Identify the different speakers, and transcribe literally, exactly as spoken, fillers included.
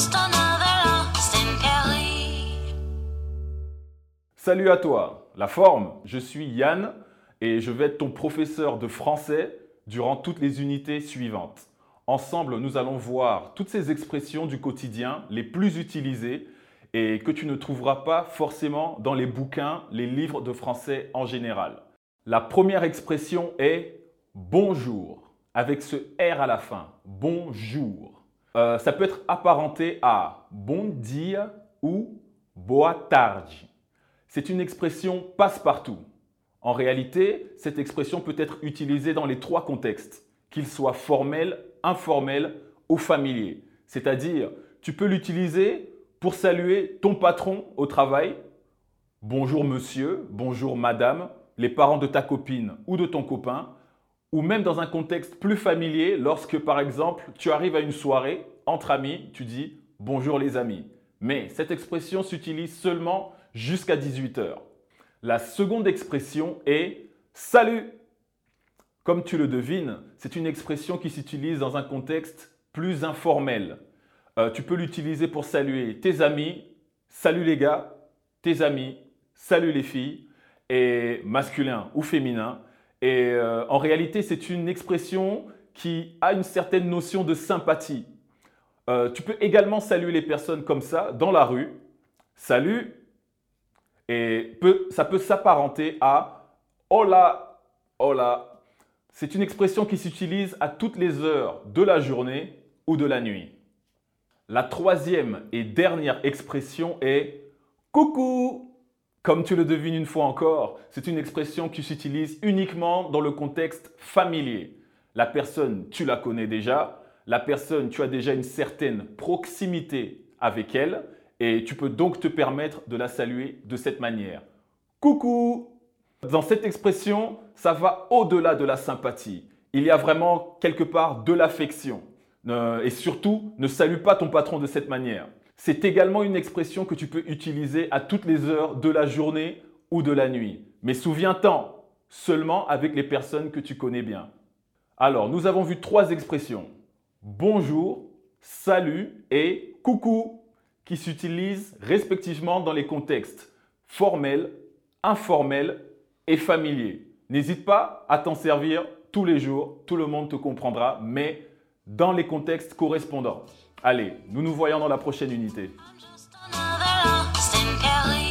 Speaker 1: Salut à toi, la forme, je suis Yann et je vais être ton professeur de français durant toutes les unités suivantes. Ensemble, nous allons voir toutes ces expressions du quotidien les plus utilisées et que tu ne trouveras pas forcément dans les bouquins, les livres de français en général. La première expression est « bonjour » avec ce R à la fin, « bonjour ». Euh, ça peut être apparenté à « bon dia » ou « boa tarde ». C'est une expression passe-partout. En réalité, cette expression peut être utilisée dans les trois contextes, qu'ils soient formels, informels ou familiers. C'est-à-dire, tu peux l'utiliser pour saluer ton patron au travail. Bonjour monsieur, bonjour madame, les parents de ta copine ou de ton copain. Ou même dans un contexte plus familier, lorsque par exemple, tu arrives à une soirée entre amis, tu dis bonjour les amis. Mais cette expression s'utilise seulement jusqu'à dix-huit heures. La seconde expression est « salut ». Comme tu le devines, c'est une expression qui s'utilise dans un contexte plus informel. Euh, tu peux l'utiliser pour saluer tes amis, « salut les gars », tes amis, « salut les filles », et masculin ou féminin. Et euh, en réalité, c'est une expression qui a une certaine notion de sympathie. Euh, tu peux également saluer les personnes comme ça, dans la rue. « Salut ». Et peut, ça peut s'apparenter à « hola, hola ». C'est une expression qui s'utilise à toutes les heures de la journée ou de la nuit. La troisième et dernière expression est « coucou ». Comme tu le devines une fois encore, c'est une expression qui s'utilise uniquement dans le contexte familier. La personne, tu la connais déjà. La personne, tu as déjà une certaine proximité avec elle. Et tu peux donc te permettre de la saluer de cette manière. Coucou! Dans cette expression, ça va au-delà de la sympathie. Il y a vraiment quelque part de l'affection. Euh, et surtout, ne salue pas ton patron de cette manière. C'est également une expression que tu peux utiliser à toutes les heures de la journée ou de la nuit. Mais souviens-t'en, seulement avec les personnes que tu connais bien. Alors, nous avons vu trois expressions. Bonjour, salut et coucou, qui s'utilisent respectivement dans les contextes formels, informels et familiers. N'hésite pas à t'en servir tous les jours, tout le monde te comprendra, mais dans les contextes correspondants. Allez, nous nous voyons dans la prochaine unité.